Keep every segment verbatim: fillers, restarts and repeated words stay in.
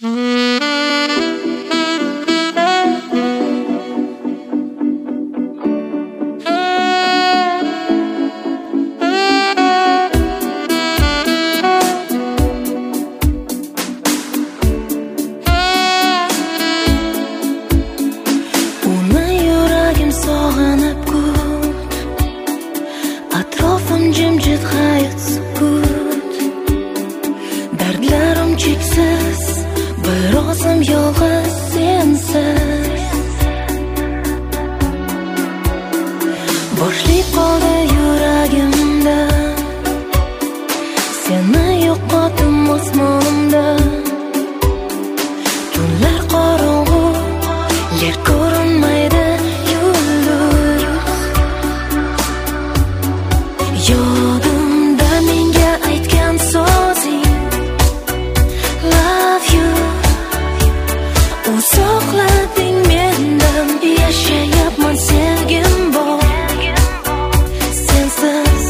Jimjit hayot sukut, dardlarim cheksiz, bir o'zim yolg'iz sensiz. Bo'shlik qoldi yuragimda, seni yo'qotdim osmonimda. Tunlar qorong'u, yer ko'rinmaydi yulduz. Yodimda menga aytgan so'zing, love you. Uzoqlading mendan, yashayapman sevgim bor. Sensiz,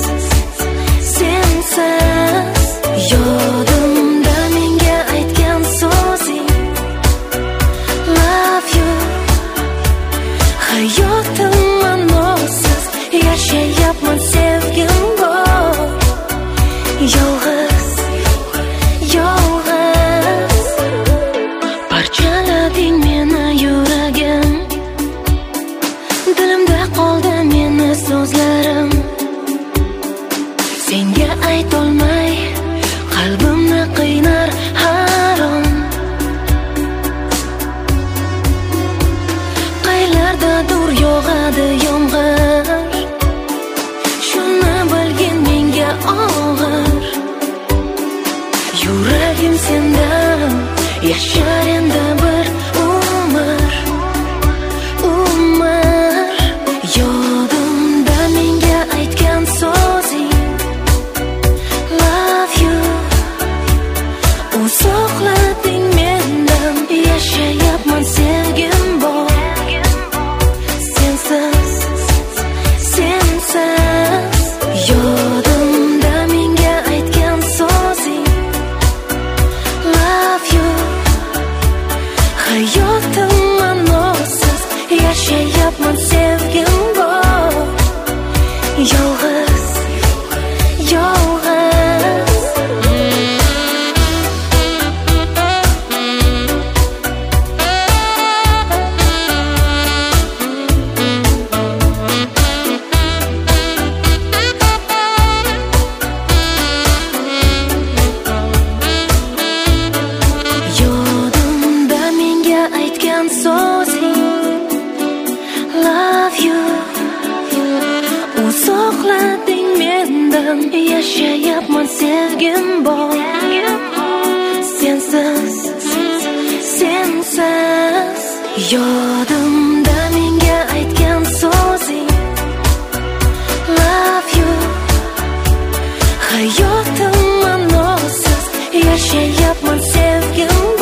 sensiz. Yodimda menga aytgan so'zing, love you. Hayotim ma'nosiz, yashayapman sevgim bor. Yolg'iz, yolg'iz. Parchalading meni yuragim, dilimda qoldi meni so'zlarim. Senga aytolmay qalbimni qiynar harom. Qaylardadur yog'adi yomg'ir, shuni bilgin menga og'ir. Yuragim sendan yashar endi bir umr, umr. Yodimda menga aytgan so'zing, love you. Uzoqlading mendan, yashayapman sevgim bor. Sensiz, sensiz. Yodimda menga aytgan so'zing, love you. Hayotim ma'nosiz, yashayapman sevgim bor. Yolg'iz, yolg'iz. Yodimda menga aytgan so'zing, love you. Uzoqlading mendan, yashayapman sevgim bor. Sensiz, sensiz. Yodimda menga aytgan so'zing, love you. Hayotim ma'nosiz, yashayapman sevgim bor.